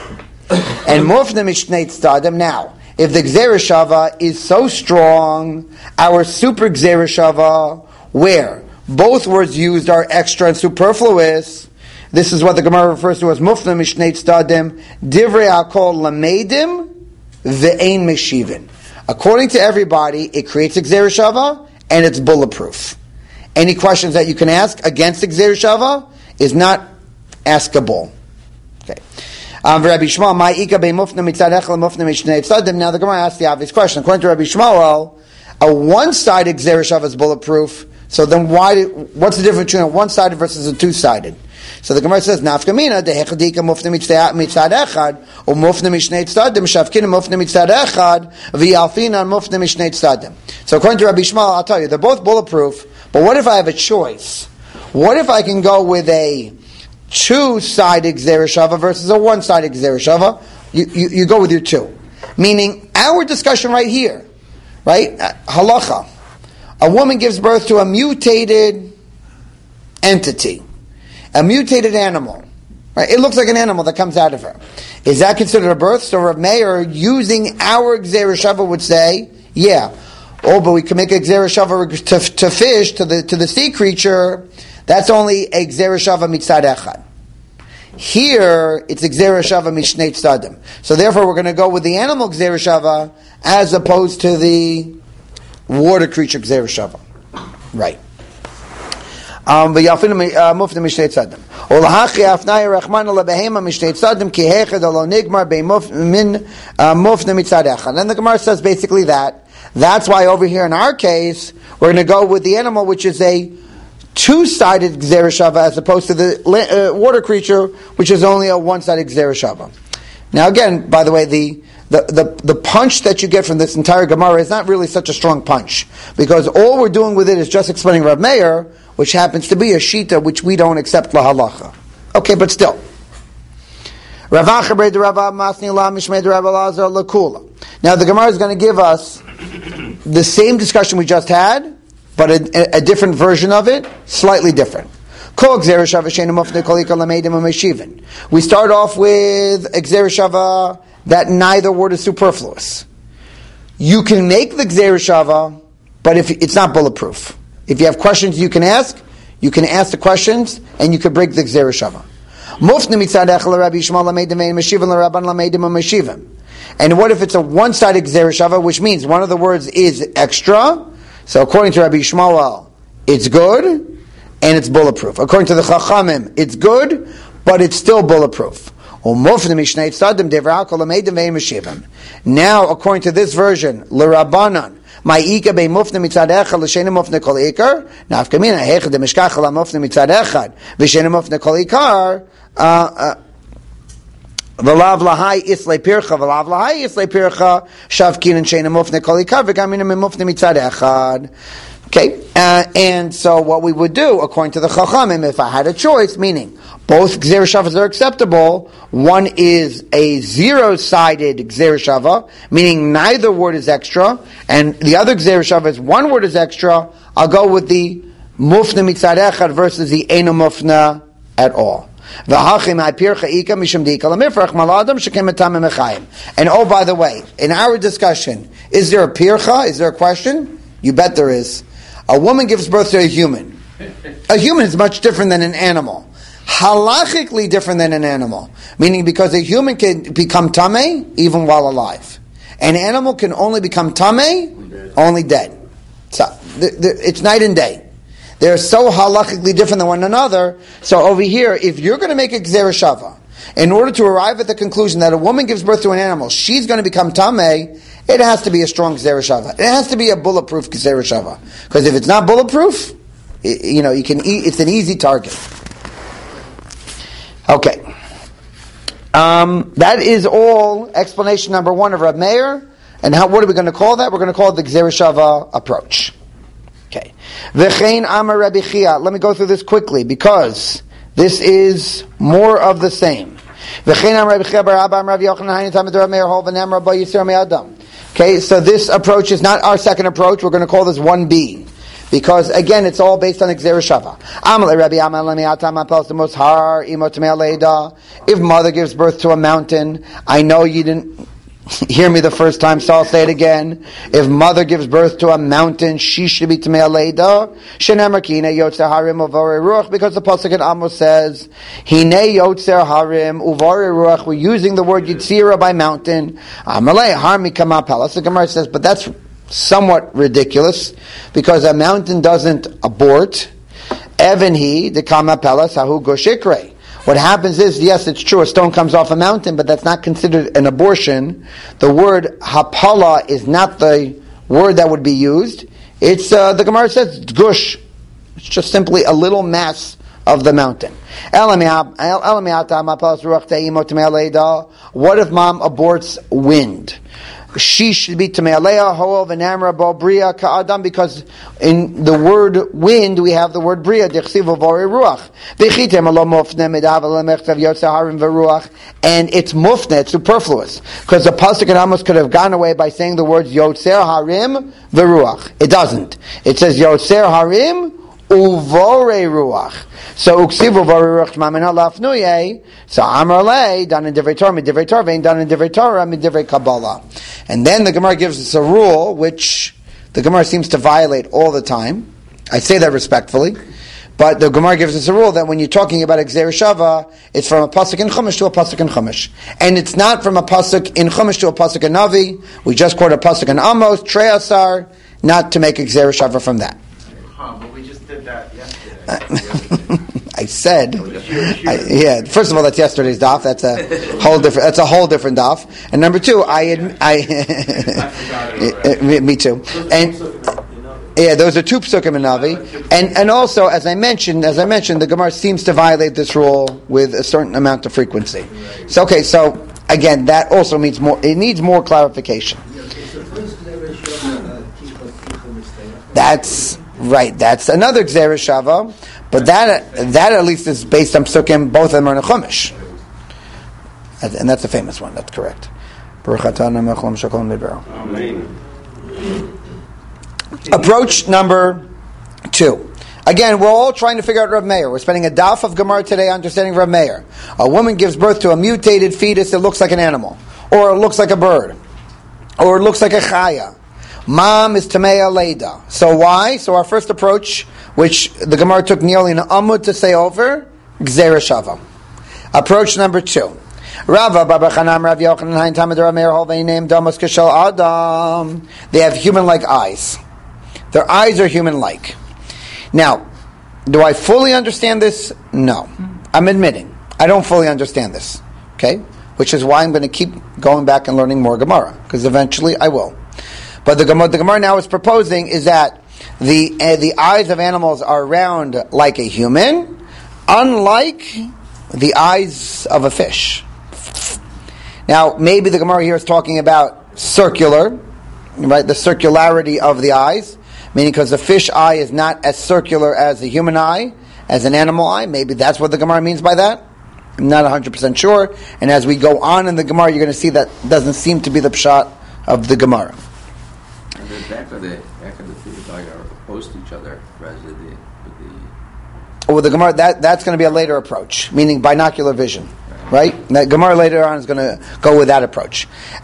And mufna mishnei tzadim. Now, if the Gzera Shava is so strong, our super Gzera Shava, where both words used are extra and superfluous, this is what the Gemara refers to as mufna mishnei tzadim, divrei hakol lameidim ve'ein meshivin. According to everybody, it creates a Gzera Shava, and it's bulletproof. Any questions that you can ask against the Gzera Shava is not askable. Okay. Um, Rabbi Shmuel, my ika beimufna mitzad echel mufna mishnei tzadim. Now the Gemara asks the obvious question. According to Rabbi Shmuel, a one-sided Gzera Shava is bulletproof. So then, why? Did, what's the difference between a one-sided versus a two-sided? So the Gemara says, "Nafkamina dehechadika mufna mitzad echad or mufna mishnei tzadim shavkina mufna mitzad echad v'yalfina mufna mishnei tzadim." So according to Rabbi Shmuel, I'll tell you, they're both bulletproof. But what if I have a choice? What if I can go with a two-sided Gzera Shava versus a one-sided Gzera Shava? You, you, you go with your two. Meaning, our discussion right here, right? Halacha. A woman gives birth to a mutated entity. A mutated animal. Right? It looks like an animal that comes out of her. Is that considered a birth? So Rav Meir, using our Gzera Shava, would say, yeah. Oh, but we can make a Gzera Shava to, to fish, to the to the sea creature. That's only a Gzera Shava mitzad echad. Here, it's Gzera Shava Mishnei Tzadim. So therefore, we're going to go with the animal Gzera Shava as opposed to the water creature Gzera Shava. Right. Um, V'yafinu mufne Mishnei Tzadim. Olahachi afnai rachmana lebehema Mishnei Tzadim ki hechad alo nigmar min mufne mitzad echad. And the Gemara says basically that. That's why over here in our case, we're going to go with the animal which is a two-sided Gzera Shava as opposed to the uh, water creature, which is only a one-sided Gzera Shava. Now again, by the way, the, the, the, the punch that you get from this entire Gemara is not really such a strong punch, because all we're doing with it is just explaining Rav Meir, which happens to be a shita which we don't accept la halacha. Okay, but still. Now the Gemara is going to give us the same discussion we just had, but a, a different version of it, slightly different. We start off with a Gzera Shava that neither word is superfluous. You can make the Gzera Shava, but if it's not bulletproof. If you have questions you can ask, you can ask the questions, and you can break the Gzera Shava. And what if it's a one-sided Gzera Shava, which means one of the words is extra? So according to Rabbi Yishmael, it's good, and it's bulletproof. According to the Chachamim, it's good, but it's still bulletproof. Now, according to this version, l'Rabbanan, ma'ika be mufne mitzad echad l'sheni mufne kol ikar, nafkamina hechad demishkach la mufne mitzad echad v'sheni mufne kol ikar, v'lav lahai islay pircha, v'lav lahai islay pircha, shavkin and sheni mufne kol ikar, v'gamina me mufne mitzad echad. Okay, uh, and so what we would do, according to the Chachamim, if I had a choice, meaning both Gzera Shavas are acceptable, one is a zero-sided Gzera Shava, meaning neither word is extra, and the other Gzera Shava is one word is extra, I'll go with the Mufna Mitzad Echad versus the Eino Mufna at all. And oh, by the way, in our discussion, is there a pircha? Is there a question? You bet there is. A woman gives birth to a human. A human is much different than an animal. Halachically different than an animal. Meaning because a human can become tameh even while alive. An animal can only become tameh only dead. So, the, the, it's night and day. They're so halachically different than one another. So over here, if you're going to make a Gzera Shava, in order to arrive at the conclusion that a woman gives birth to an animal, she's going to become tameh, it has to be a strong Gzera Shava. It has to be a bulletproof Gzera Shava. Because if it's not bulletproof, it, you know, you can eat, it's an easy target. Okay. Um, that is all explanation number one of Rav Meir. And how, what are we going to call that? We're going to call it the Gzera Shava approach. Okay. V'chein Amar Rabbi Chia. Let me go through this quickly because this is more of the same. V'chein Amar Rabbi Chia bar Abba Amar Rabbi Yochanan Hayin Tamid Rav Meir Hol V'nem Rabbi Yisrael Me'adam. Okay, so this approach is not our second approach. We're going to call this one B. Because, again, it's all based on Gzera Shava. If mother gives birth to a mountain, I know you didn't hear me the first time, so I'll say it again. If mother gives birth to a mountain, she should be Tamei Aleida. Because the Pasuk in Amos says, Hine Yotzer Harim Uvare Ruach. We're using the word Yitzira by mountain. Amalei Harmi Kama Palace. The Gemara says, but that's somewhat ridiculous, because a mountain doesn't abort. Even he, the Kama Palace, Hahu Goshikre. What happens is, yes, it's true, a stone comes off a mountain, but that's not considered an abortion. The word hapala is not the word that would be used. It's, uh, the Gemara says, it's gush. It's just simply a little mass of the mountain. What if mom aborts wind? She should be Tamei Aleha, Ho'ol, V'namra, Bo, Bria, Ka'adam, because in the word wind, we have the word Bria, Dechsiv, V'vore, Ruach. V'chitem, Alo, Mufne, Medav, Alamechtav, Yotze, Harim, V'ruach. And it's Mufne, it's superfluous. Because the Pasuk in Amos could have gone away by saying the words Yotze, Harim, V'ruach. It doesn't. It says Yotze, Harim, Uvore, Ruach. So uksivu v'ruach shmamina lafnuye. So amar lei done in divrei Torah, midivrei Torah, vein done in divrei Torah, midivrei Kabbalah. And then the Gemara gives us a rule which the Gemara seems to violate all the time. I say that respectfully, But the Gemara gives us a rule that when you're talking about a Gzeir Shava, it's from a pasuk in Chumash to a pasuk in Chumash. And it's not from a pasuk in Chumash to a pasuk in Navi. We just quote a pasuk in Amos, Trei Asar, not to make a Gzeir Shava from that. Huh, but we just did that yesterday. I said, I, yeah. First of all, that's yesterday's daf. That's a whole different. That's a whole different daf. And number two, I, admi- I, me, me too. And yeah, those are two psukim in Navi. And and also, as I mentioned, as I mentioned, the Gemara seems to violate this rule with a certain amount of frequency. So okay, so again, that also means more. It needs more clarification. That's right. That's another Gzeir Shava. But that that at least is based on psukim. Both of them are in a Chumash, and that's a famous one. That's correct. Approach number two. Again, we're all trying to figure out Rav Meir. We're spending a daf of Gemara today understanding Rav Meir. A woman gives birth to a mutated fetus that looks like an animal, or it looks like a bird, or it looks like a chaya. Mom is Tamei Leida. So why? So our first approach, which the Gemara took nearly an amud to say over, Gzeir Shava. Approach number two. Rava Bar Chanam Rav Yochanan Hain Tamid Rav Meir Holvei named Damos Kishal Adam. They have human-like eyes. Their eyes are human-like. Now, do I fully understand this? No. I'm admitting I don't fully understand this. Okay, which is why I'm going to keep going back and learning more Gemara, because eventually I will. But the Gemara, the Gemara now is proposing is that the uh, the eyes of animals are round like a human, unlike the eyes of a fish. Now, maybe the Gemara here is talking about circular, right? The circularity of the eyes, meaning because the fish eye is not as circular as the human eye, as an animal eye. Maybe that's what the Gemara means by that. I'm not one hundred percent sure. And as we go on in the Gemara, you're going to see that doesn't seem to be the pshat of the Gemara. The back of the back of the feet are opposed to each other, rather than the, the Well, the Gemara that that's going to be a later approach, meaning binocular vision, right? That Gemara later on is going to go with that approach.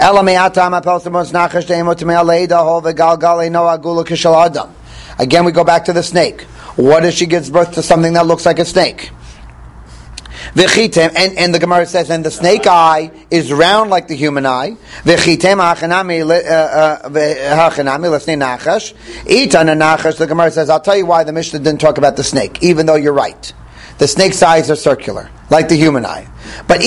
Again, we go back to the snake. What if she gives birth to something that looks like a snake? And, and the Gemara says, and the snake eye is round like the human eye. The Gemara says, I'll tell you why the Mishnah didn't talk about the snake, even though you're right. The snake's eyes are circular, like the human eye. But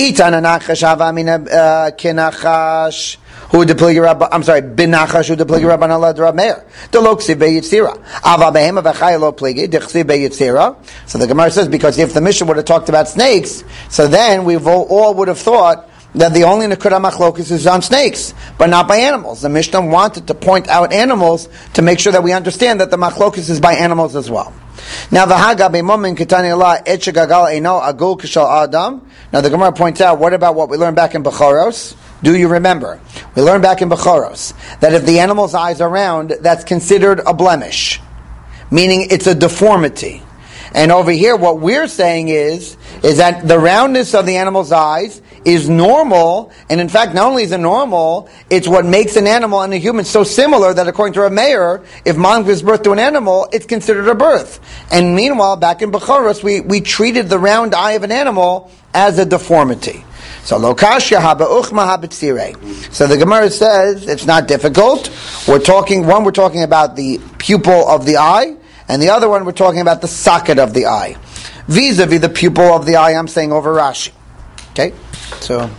who deploy Rabba? I'm sorry, binachash who deploy Rabba Nalad Rab Meir. The loksi beyitzira. Ava behema v'chaylo pligi dechsi beyitzira. So the Gemara says because if the Mishnah would have talked about snakes, so then we all would have thought that the only Nekuda Machlokes is on snakes, but not by animals. The Mishnah wanted to point out animals to make sure that we understand that the Machlokes is by animals as well. Now the Haga beimomin kitani la etchegagal eino agul kishal adam. Now the Gemara points out, what about what we learned back in Bechoros? Do you remember? We learned back in Bechoros that if the animal's eyes are round, that's considered a blemish, meaning it's a deformity. And over here, what we're saying is, is that the roundness of the animal's eyes is normal, and in fact, not only is it normal, it's what makes an animal and a human so similar that according to Rav Meir, if mom gives birth to an animal, it's considered a birth. And meanwhile, back in Bechoros, we, we treated the round eye of an animal as a deformity. So lokashya haba uchma habitzire. So the Gemara says it's not difficult. We're talking one. We're talking about the pupil of the eye, and the other one we're talking about the socket of the eye. Vis-a-vis the pupil of the eye, I'm saying over Rashi. Okay, so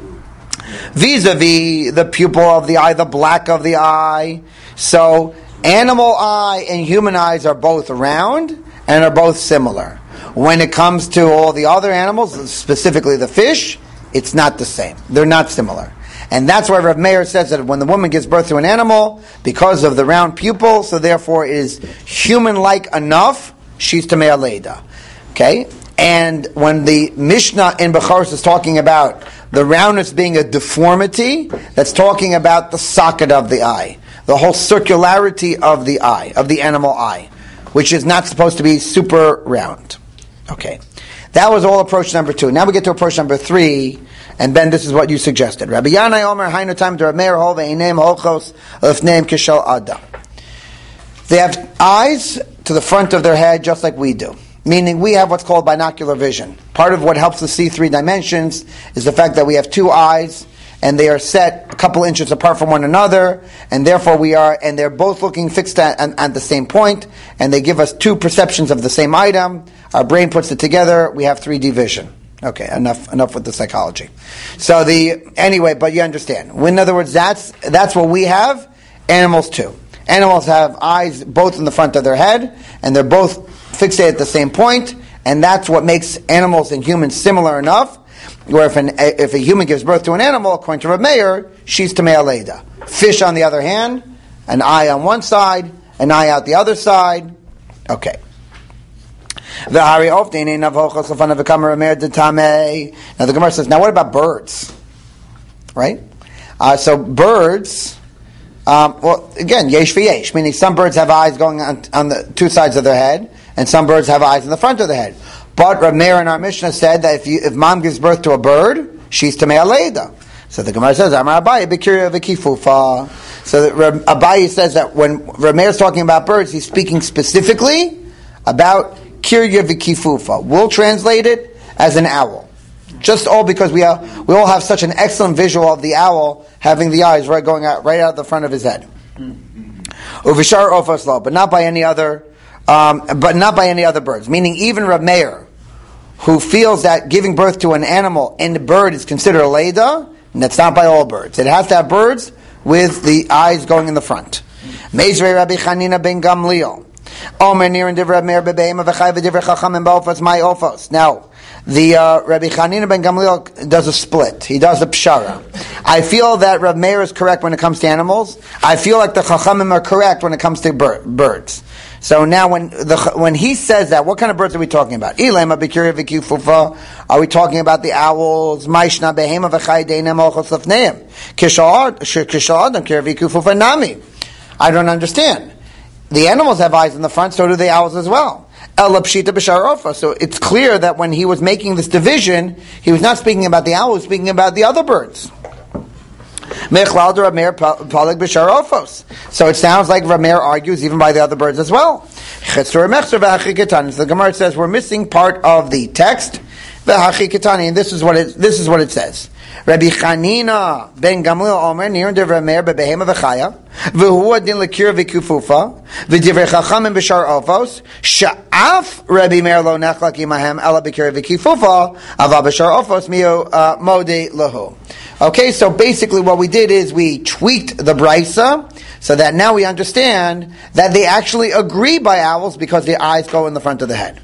vis-a-vis the pupil of the eye, the black of the eye. So animal eye and human eyes are both round and are both similar. When it comes to all the other animals, specifically the fish, it's not the same. They're not similar. And that's why Rav Meir says that when the woman gives birth to an animal, because of the round pupil, so therefore it is human-like enough, she's Tamei Leida. Okay? And when the Mishnah in Bechoros is talking about the roundness being a deformity, that's talking about the socket of the eye. The whole circularity of the eye, of the animal eye, which is not supposed to be super round. Okay. That was all approach number two. Now we get to approach number three, and Ben, this is what you suggested. Rabbi Yanai Omer Hainu Tam Rav Meir Hol Ve'einem Holchos Lefneim Kishal Adam. They have eyes to the front of their head, just like we do. meaning we have what's called binocular vision. Part of what helps us see three dimensions is the fact that we have two eyes, and they are set a couple inches apart from one another, and therefore we are, and they're both looking fixed at, at, at the same point, and they give us two perceptions of the same item. Our brain puts it together, we have three D vision. Okay, enough enough with the psychology. So the, anyway, but you understand. In other words, that's that's what we have, animals too. Animals have eyes both in the front of their head, and they're both fixated at the same point, and that's what makes animals and humans similar enough, where if, an, if a human gives birth to an animal, according to Rav Meir, she's Tamei Aleida. Fish, on the other hand, an eye on one side, an eye out the other side. Okay. Now the Gemara says, now what about birds? Right? Uh, so birds, um, well, again, yesh v'yesh, meaning some birds have eyes going on, on the two sides of their head, and some birds have eyes in the front of the head. But Rav Meir in our Mishnah said that if you, if mom gives birth to a bird, she's Tamei Aleida. So the Gemara says, Amar Abaye b'kirya v'kifufa. So that Rav Abaye says that when Rav Meir is talking about birds, he's speaking specifically about kirya v'kifufa. We'll translate it as an owl. Just all because we are, we all have such an excellent visual of the owl having the eyes right going out right out the front of his head. Uvishar ofos lo, but not by any other, um, but not by any other birds. Meaning even Rav Meir, who feels that giving birth to an animal and a bird is considered a leida, and that's not by all birds. It has to have birds with the eyes going in the front. Meizrei Rabbi Chanina ben Gamliel. Omer nirin divrei Meir bebeima v'chay v'divrei chachamim ba'ofos my ofos. Now, the uh, Rabbi Chanina ben Gamliel does a split. He does a pshara. I feel that Rav Meir is correct when it comes to animals. I feel like the chachamim are correct when it comes to bir- birds. So now, when the when he says that, what kind of birds are we talking about? Ilema b'kirya v'kifufa. Are we talking about the owls? Ma'ishna behema v'chay deinem ochos lefneim. Kishal adam kirya v'kifufa nami. I don't understand. The animals have eyes in the front, so do the owls as well. El pshita b'sharofa. So it's clear that when he was making this division, he was not speaking about the owl, he was speaking about the other birds. So it sounds like Rav Meir argues even by the other birds as well. So the Gemara says we're missing part of the text, and this is what it this is what it says. Rabbi Chanina ben Gamliel Omer nirin de Rav Meir bebehema v'chaya v'hu adin lekir v'kufufa v'divrei chachamim b'shar ofos sha'af Rabbi Meir lo nechlak imahem ela b'kir v'kufufa ava b'shar ofos miu mode lahu. Okay, so basically what we did is we tweaked the brisa so that now we understand that they actually agree by owls because the eyes go in the front of the head.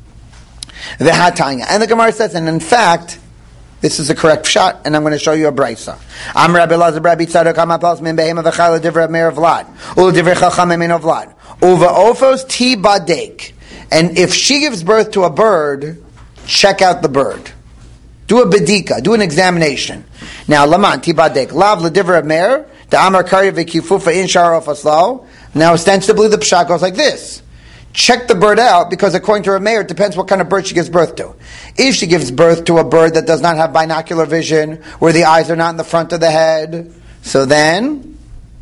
The Hatanya. And the Gemara says, and in fact, this is the correct shot, and I'm going to show you a brisa. Am Rabbi Lazar Rabbi Tzadok Amapals min behema v'chayla divrei Meir Vlad ul divrei chachamim min Vlad uva ofos ti badek. And if she gives birth to a bird, check out the bird. Do a bedika, do an examination. Now, laman ti badek lav l'divrei Meir the amar karya v'kifufa in shar ofos lo. Now, ostensibly, the pshat goes like this. Check the bird out, because according to Rav Meir, it depends what kind of bird she gives birth to. If she gives birth to a bird that does not have binocular vision, where the eyes are not in the front of the head, so then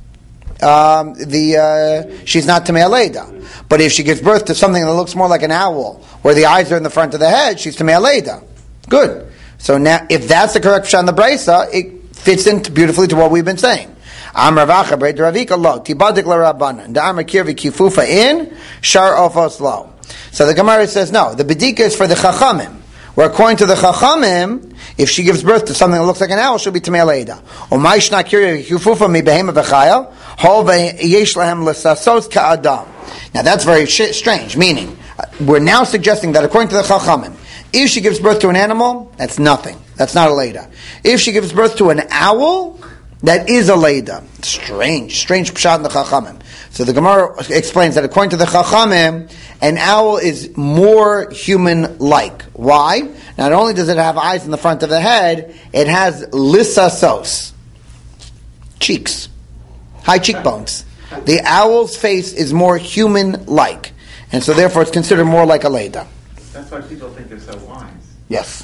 um, the uh, she's not Tamei Aleida. But if she gives birth to something that looks more like an owl, where the eyes are in the front of the head, she's Tamei Aleida. Good. So now, if that's the correct pshat in the brisa, it fits in beautifully to what we've been saying. Amar Vacha Breit Ravika Lo Tibadik La Rabbanan Da Amar Kirvi Kifufa in Shar Ofos Lo. So the Gemara says no. The bedika is for the Chachamim. Where according to the Chachamim, if she gives birth to something that looks like an owl, she'll be Tamei Aleida. O Ma'ishna Kirvi Kifufa Mi Behema V'Chaya Hol V'Yesh Lahem L'Sasos Ka'Adam. Now that's very sh- strange. Meaning, uh, we're now suggesting that according to the Chachamim, if she gives birth to an animal, that's nothing. That's not a Leida. If she gives birth to an owl, that is a leida. Strange, strange pshat in the Chachamim. So the Gemara explains that according to the Chachamim, an owl is more human-like. Why? Not only does it have eyes in the front of the head, it has lissasos, cheeks, high cheekbones. The owl's face is more human-like, and so therefore it's considered more like a leida. That's why people think they're so wise. Yes.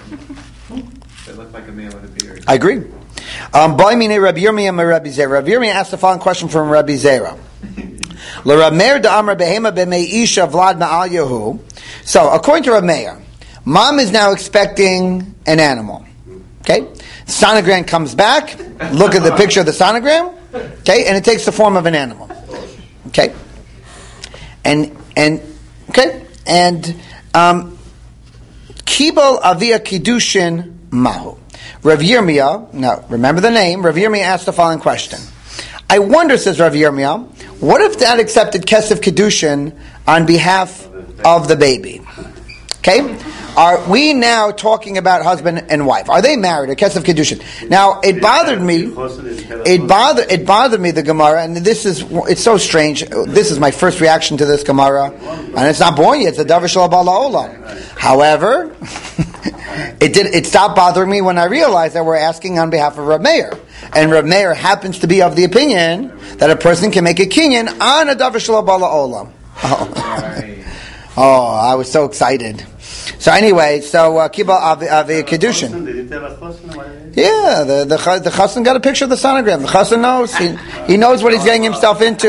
They look like a man with a beard. I agree. Um, Rabbi Yirmiyah Rabbi Zera. Rabbi Yirmiyah asked the following question from Rabbi Zera. L'Rav Meir da'amar behema b'mei isha vlad ma'al Yehu So, according to Rav Meir, mom is now expecting an animal. Okay? Sonogram comes back. Look at the picture of the sonogram. Okay? And it takes the form of an animal. Okay? And, and, okay? And, um, Kibol Avia Kiddushin Mahu. Rav Yirmiyah, now remember the name, Rav Yirmiyah asked the following question. I wonder, says Rav Yirmiyah, what if Dad accepted Kesef Kiddushin on behalf of the baby? Okay? Are we now talking about husband and wife? Are they married? A Kesef Kiddushin. Now, it bothered me, it bothered, it bothered me, the Gemara, and this is, it's so strange. This is my first reaction to this Gemara, and it's not born yet, it's a Davar Shel Bala Olam. However, it did, it stopped bothering me when I realized that we're asking on behalf of Rav Meir. And Rav Meir happens to be of the opinion that a person can make a kinyan on a Davar Shel Bala Olam. Oh. oh, I was so excited. So anyway, so uh, Kibbal Avi, Avi Kiddushin. Yeah, the the the chassan got a picture of the sonogram. The chassan knows he he knows what he's getting himself into.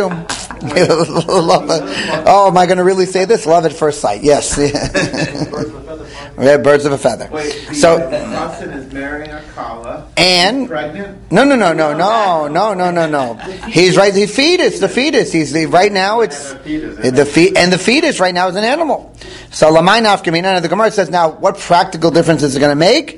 Oh, am I going to really say this? Love at first sight. Yes. Yeah, birds of a feather. Wait, so the chassan is marrying a kala. And pregnant? no, no, no, no, no, no, no, no, no. He's right. The fetus, the fetus. He's the right now. It's the feet, and the fetus right now is an animal. So Lamai Nafkamina, the Gemara says, now what practical difference is it going to make?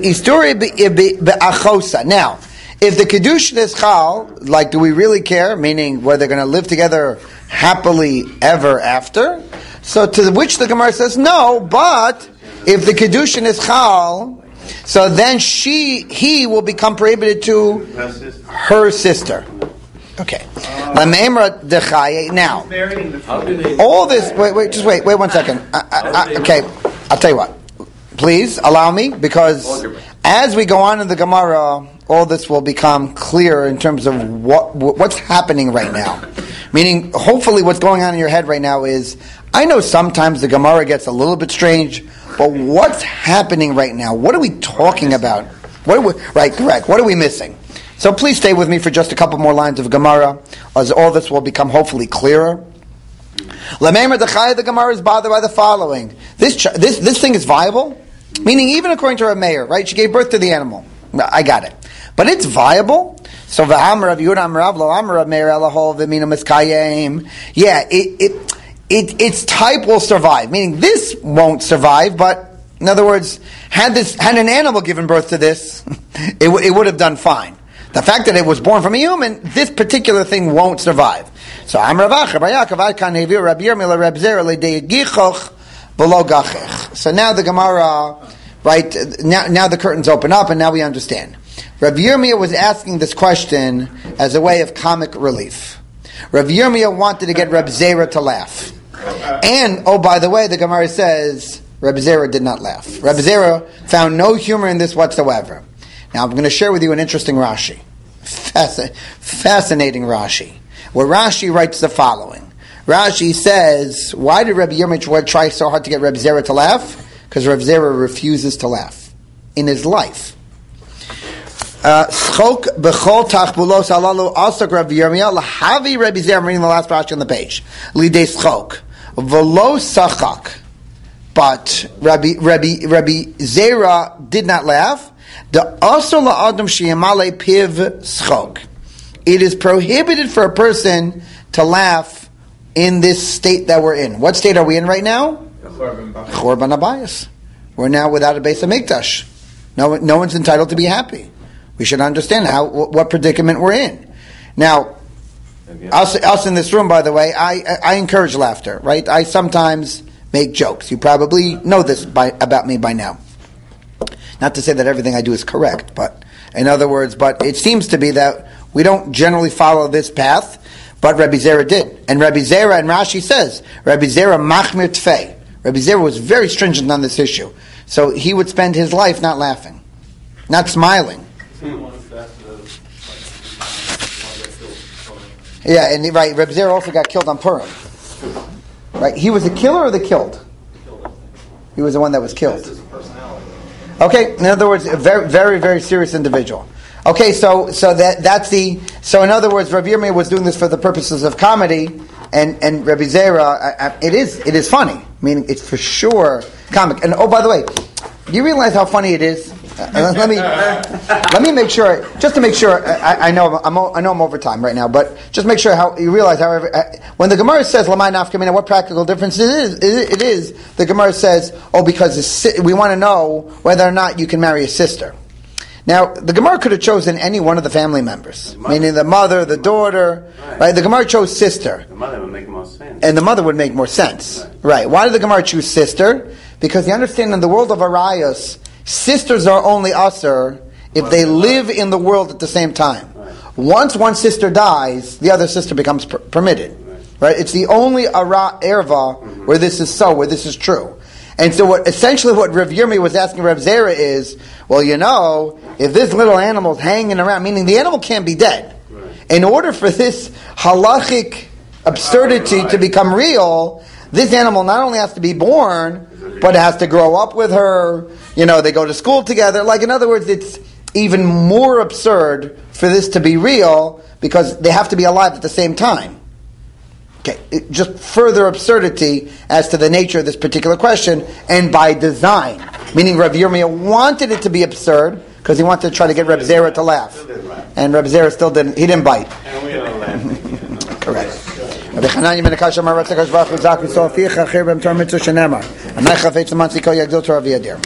Now, if the Kedushin is Chal, like, do we really care? Meaning, whether they're going to live together happily ever after? So to which the Gemara says, no, but if the Kedushin is Chal, so then she, he will become prohibited to her sister. Okay. Now, all this, wait, wait, just wait, wait one second. I, I, I, okay, I'll tell you what. Please allow me, because as we go on in the Gemara, all this will become clear in terms of what what's happening right now. Meaning, hopefully what's going on in your head right now is, I know sometimes the Gemara gets a little bit strange, but what's happening right now? What are we talking about? What are we, right, correct. What are we missing? So please stay with me for just a couple more lines of Gemara, as all this will become hopefully clearer. Lamemer Dechai, the Gemara is bothered by the following. This this this thing is viable? Meaning, even according to Rav Meir, right? She gave birth to the animal. I got it. But it's viable? So V'hamar Rav Yehuda Amar Rav Lo Amar Rav Meir Elahol V'minu Miskayim. Yeah, it, it, it, its type will survive. Meaning, this won't survive, but in other words, had this had an animal given birth to this, it, w- it would have done fine. The fact that it was born from a human, this particular thing won't survive. So Amar Rav Acha Bar Yaakov Ad Kan Heviu Rabbi Yirmiyah Reb Zera L'Dei Gichoch Below Gachech. So now the Gemara, right? Now, now the curtains open up, and now we understand. Rabbi Yirmiyah was asking this question as a way of comic relief. Rabbi Yirmiyah wanted to get Reb Zera to laugh, and oh, by the way, the Gemara says Reb Zera did not laugh. Reb Zera found no humor in this whatsoever. Now I'm going to share with you an interesting Rashi, Fasc- fascinating Rashi, where Rashi writes the following. Rashi says, why did Rabbi Yirmiyah try so hard to get Rabbi Zera to laugh? Because Rabbi Zera refuses to laugh in his life. Schok b'chol tachbulos alalu asok Rabbi Yirmiyah lahavi Rabbi Zera. I'm reading the last Rashi on the page. Lidei schok v'lo sachak. But Rabbi Rabbi Rabbi Zera did not laugh. The asor la'adam sheyamale piv schok. It is prohibited for a person to laugh in this state that we're in. What state are we in right now? Chorban Abayis. We're now without a Beis HaMikdash. No, no one's entitled to be happy. We should understand how what predicament we're in. Now, us, us in this room, by the way, I, I encourage laughter, right? I sometimes make jokes. You probably know this by, about me by now. Not to say that everything I do is correct, but in other words, but it seems to be that we don't generally follow this path. But Rabbi Zera did. And Rabbi Zera, and Rashi says, Rabbi Zera machmir tfei. Rabbi Zera was very stringent on this issue. So he would spend his life not laughing, not smiling. Yeah, and right, Rabbi Zera also got killed on Purim. Right, he was the killer or the killed? He was the one that was killed. Okay, in other words, a very, very, very serious individual. Okay, so so that that's the so in other words, Rabbi Yirmiyah was doing this for the purposes of comedy, and and Rabbi Zera, I, I, it is it is funny. meaning it's for sure comic. And oh, by the way, do you realize how funny it is? Uh, let me let me make sure, just to make sure. I, I know I'm I know I'm over time right now, but just make sure how you realize. However, uh, when the Gemara says "Lamai nafkamina," what practical difference it is? It is the Gemara says, "Oh, because it's, we want to know whether or not you can marry a sister." Now, the Gemara could have chosen any one of the family members, the meaning the mother, the daughter. Right. right? The Gemara chose sister. The mother would make more sense. And the mother would make more sense. Right. right. Why did the Gemara choose sister? Because you understand, in the world of Arayos, sisters are only usher if they live in the world at the same time. Right. Once one sister dies, the other sister becomes per- permitted. Right. right? It's the only ara erva mm-hmm. where this is so, where this is true. And so what essentially what Rav Yirmi was asking Rav Zera is, well, you know, if this little animal's hanging around, meaning the animal can't be dead. Right. In order for this halachic absurdity right. to become real, this animal not only has to be born, but it has to grow up with her. You know, they go to school together. Like, in other words, it's even more absurd for this to be real because they have to be alive at the same time. Okay, it, just further absurdity as to the nature of this particular question, and by design. Meaning Rav Yirmiyah wanted it to be absurd because he wanted to try to get Rav Zera to laugh. And Rav Zera still didn't, he didn't bite. And we are laughing. Correct. Rabbi Hanani ben Akasha Mar Ratzakash Vach Zak Yisrael Ficha Chir Bem Tor Mitzvah Shenemar. Anay Chafetz Mantziko Yagdol Torah V'Yadir.